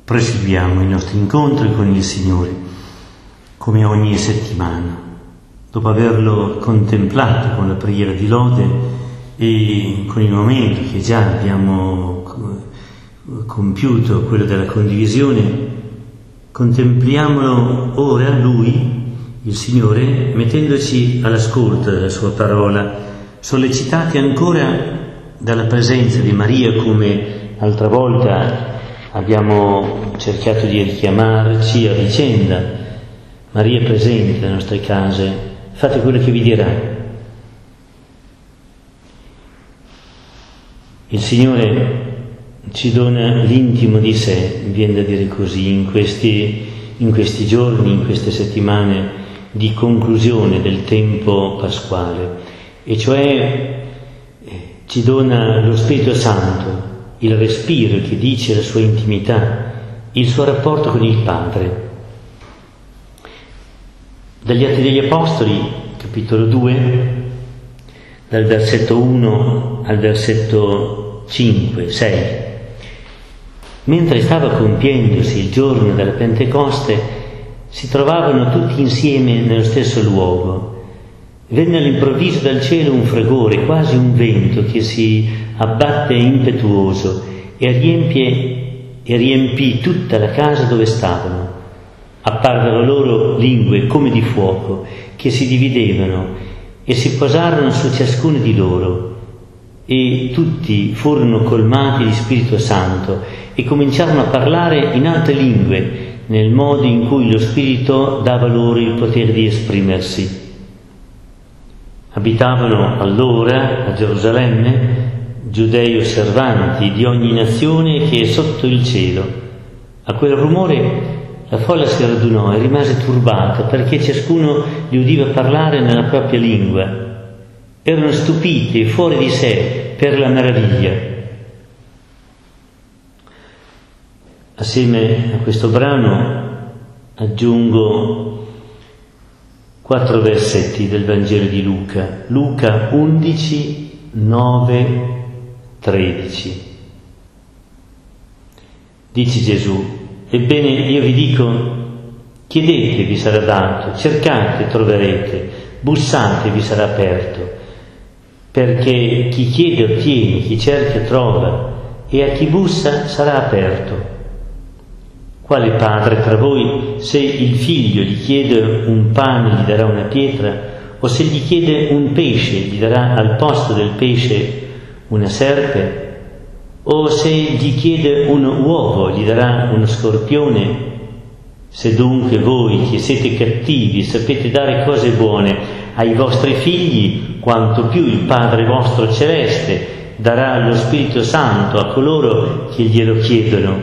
proseguiamo i nostri incontri con il Signore, come ogni settimana. Dopo averlo contemplato con la preghiera di lode e con il momento che già abbiamo compiuto, quello della condivisione, contempliamolo ora Lui, il Signore, mettendoci all'ascolto della Sua parola, sollecitati ancora dalla presenza di Maria, come altra volta abbiamo cercato di richiamarci a vicenda. Maria è presente nelle nostre case, fate quello che vi dirà. Il Signore ci dona l'intimo di sé, viene da dire così, in questi giorni, in queste settimane di conclusione del tempo pasquale, e cioè ci dona lo Spirito Santo, il respiro che dice la sua intimità, il suo rapporto con il Padre. Dagli Atti degli Apostoli, capitolo 2, dal versetto 1 al versetto 6. Mentre stava compiendosi il giorno della Pentecoste, si trovavano tutti insieme nello stesso luogo. Venne all'improvviso dal cielo un fragore, quasi un vento che si abbatte impetuoso e riempì tutta la casa dove stavano. Apparvero loro lingue come di fuoco che si dividevano e si posarono su ciascuno di loro, e tutti furono colmati di Spirito Santo e cominciarono a parlare in altre lingue nel modo in cui lo Spirito dava loro il potere di esprimersi. Abitavano allora a Gerusalemme giudei osservanti di ogni nazione che è sotto il cielo. A quel rumore la folla si radunò e rimase turbata, perché ciascuno li udiva parlare nella propria lingua. Erano stupiti e fuori di sé per la meraviglia. Assieme a questo brano aggiungo 4 versetti del Vangelo di Luca. Luca 11, 9, 13. Dice Gesù: ebbene, io vi dico, chiedete, vi sarà dato, cercate, troverete, bussate, vi sarà aperto. Perché chi chiede ottiene, chi cerca trova, e a chi bussa sarà aperto. Quale padre tra voi, se il figlio gli chiede un pane, gli darà una pietra, o se gli chiede un pesce, gli darà al posto del pesce una serpe? O se gli chiede un uovo, gli darà uno scorpione? Se dunque voi, che siete cattivi, sapete dare cose buone ai vostri figli, quanto più il Padre vostro celeste darà lo Spirito Santo a coloro che glielo chiedono.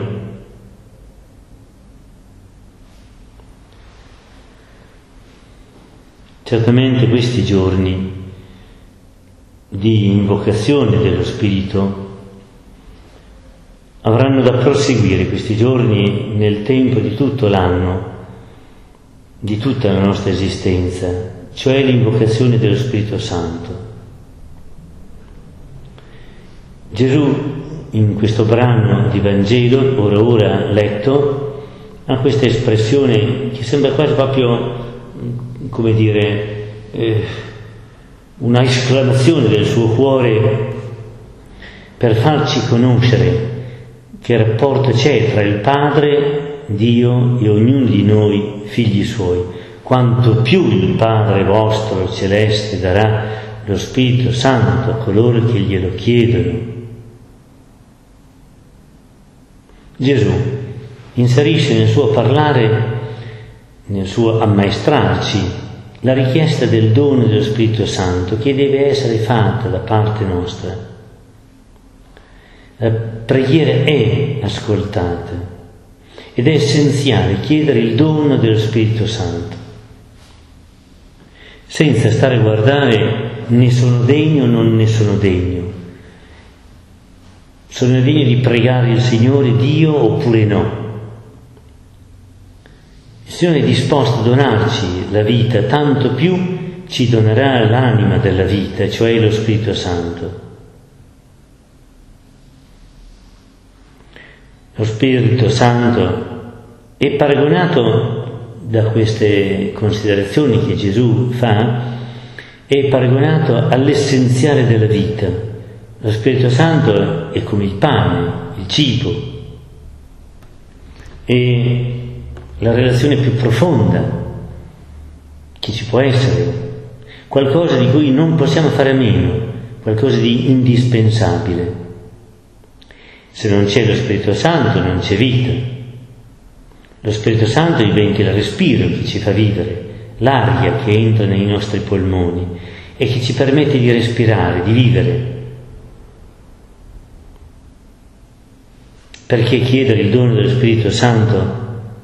Certamente questi giorni di invocazione dello Spirito avranno da proseguire, questi giorni, nel tempo di tutto l'anno, di tutta la nostra esistenza, cioè l'invocazione dello Spirito Santo. Gesù, in questo brano di Vangelo, ora letto, ha questa espressione che sembra quasi proprio, come dire, una esclamazione del suo cuore per farci conoscere che rapporto c'è tra il Padre, Dio, e ognuno di noi, figli Suoi. Quanto più il Padre vostro celeste darà lo Spirito Santo a coloro che glielo chiedono. Gesù inserisce nel suo parlare, nel suo ammaestrarci, la richiesta del dono dello Spirito Santo che deve essere fatta da parte nostra. La preghiera è ascoltata ed è essenziale chiedere il dono dello Spirito Santo, senza stare a guardare ne sono degno o non ne sono degno. Sono degno di pregare il Signore Dio oppure no? Il Signore è disposto a donarci la vita, tanto più ci donerà l'anima della vita, cioè lo Spirito Santo. Lo Spirito Santo è paragonato, da queste considerazioni che Gesù fa, è paragonato all'essenziale della vita. Lo Spirito Santo è come il pane, il cibo, è la relazione più profonda che ci può essere, qualcosa di cui non possiamo fare a meno, qualcosa di indispensabile. Se non c'è lo Spirito Santo non c'è vita. Lo Spirito Santo diventa il respiro che ci fa vivere, l'aria che entra nei nostri polmoni e che ci permette di respirare, di vivere. Perché chiedere il dono dello Spirito Santo?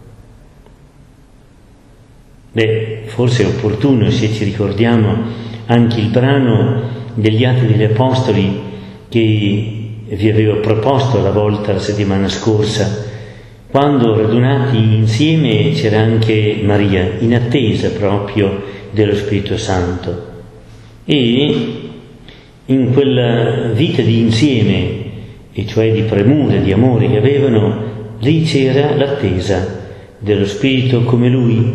Forse è opportuno se ci ricordiamo anche il brano degli Atti degli Apostoli che vi avevo proposto la settimana scorsa, quando radunati insieme c'era anche Maria, in attesa proprio dello Spirito Santo. E in quella vita di insieme, e cioè di premura, di amore che avevano, lì c'era l'attesa dello Spirito, come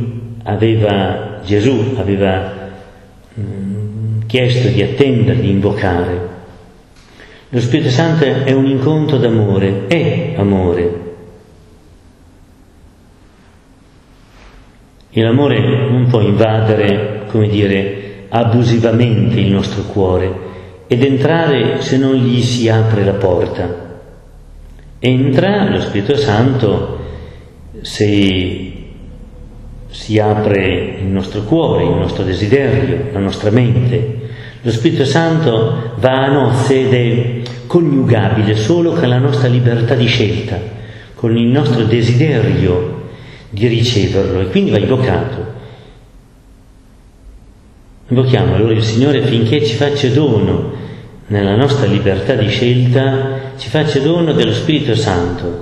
Gesù aveva chiesto di attendere, di invocare. Lo Spirito Santo è un incontro d'amore, è amore. E l'amore non può invadere, abusivamente il nostro cuore ed entrare se non gli si apre la porta. Entra lo Spirito Santo se si apre il nostro cuore, il nostro desiderio, la nostra mente. Lo Spirito Santo va a nozze ed è coniugabile solo con la nostra libertà di scelta, con il nostro desiderio di riceverlo, e quindi va invocato. Invochiamo allora il Signore affinché ci faccia dono, nella nostra libertà di scelta, ci faccia dono dello Spirito Santo,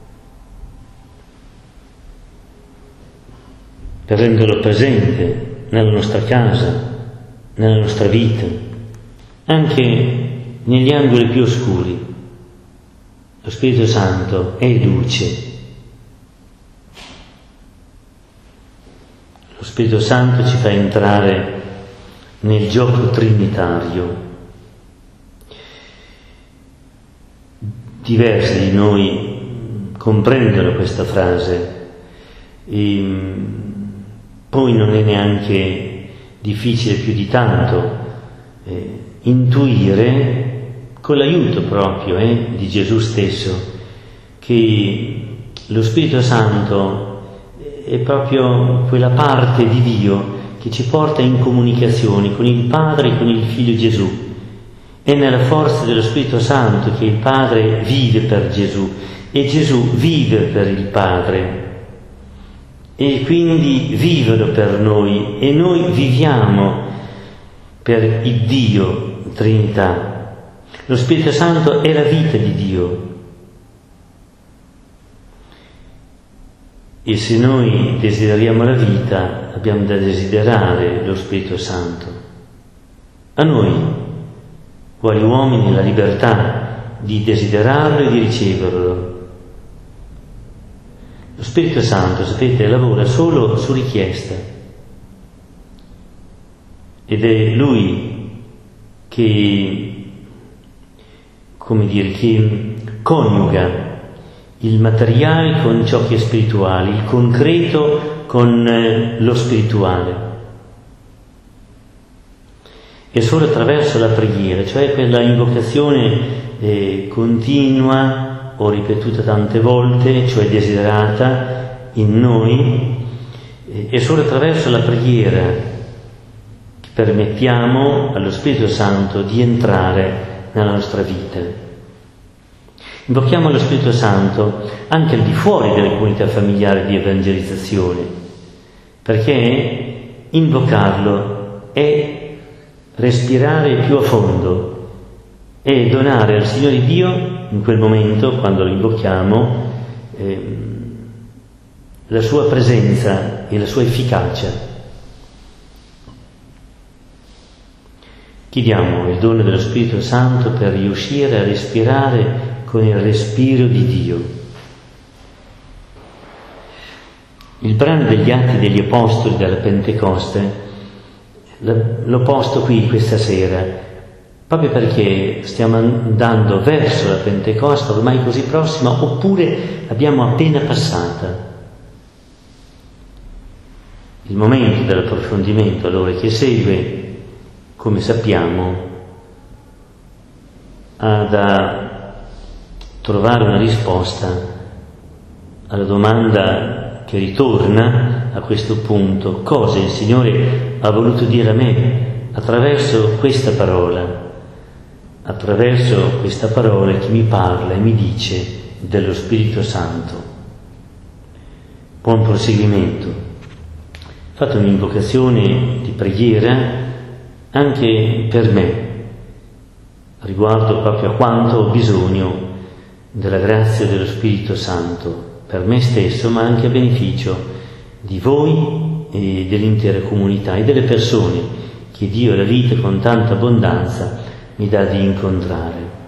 per renderlo presente nella nostra casa, nella nostra vita, anche negli angoli più oscuri. Lo Spirito Santo è luce. Lo Spirito Santo ci fa entrare nel gioco trinitario. Diversi di noi comprendono questa frase e poi non è neanche difficile più di tanto intuire, con l'aiuto proprio di Gesù stesso, che lo Spirito Santo è proprio quella parte di Dio che ci porta in comunicazione con il Padre e con il Figlio Gesù. È nella forza dello Spirito Santo che il Padre vive per Gesù e Gesù vive per il Padre, e quindi vivono per noi e noi viviamo per il Dio Trinità. Lo Spirito Santo è la vita di Dio. E se noi desideriamo la vita, abbiamo da desiderare lo Spirito Santo. A noi, quali uomini, la libertà di desiderarlo e di riceverlo. Lo Spirito Santo, sapete, lavora solo su richiesta. Ed è Lui che coniuga il materiale con ciò che è spirituale, il concreto con lo spirituale. E solo attraverso la preghiera, cioè quella invocazione continua o ripetuta tante volte, cioè desiderata in noi, è solo attraverso la preghiera che permettiamo allo Spirito Santo di entrare nella nostra vita. Invochiamo lo Spirito Santo anche al di fuori delle comunità familiari di evangelizzazione, perché invocarlo è respirare più a fondo e donare al Signore Dio, in quel momento, quando lo invochiamo, la sua presenza e la sua efficacia. Chiediamo il dono dello Spirito Santo per riuscire a respirare con il respiro di Dio. Il brano degli Atti degli Apostoli della Pentecoste l'ho posto qui questa sera, proprio perché stiamo andando verso la Pentecoste ormai così prossima, oppure l'abbiamo appena passata. Il momento dell'approfondimento allora che segue, come sappiamo, ha da trovare una risposta alla domanda che ritorna a questo punto: cosa il Signore ha voluto dire a me attraverso questa parola che mi parla e mi dice dello Spirito Santo. Buon proseguimento. Ho fatto un'invocazione di preghiera anche per me, riguardo proprio a quanto ho bisogno della grazia dello Spirito Santo, per me stesso, ma anche a beneficio di voi e dell'intera comunità e delle persone che Dio, la vita con tanta abbondanza, mi dà di incontrare.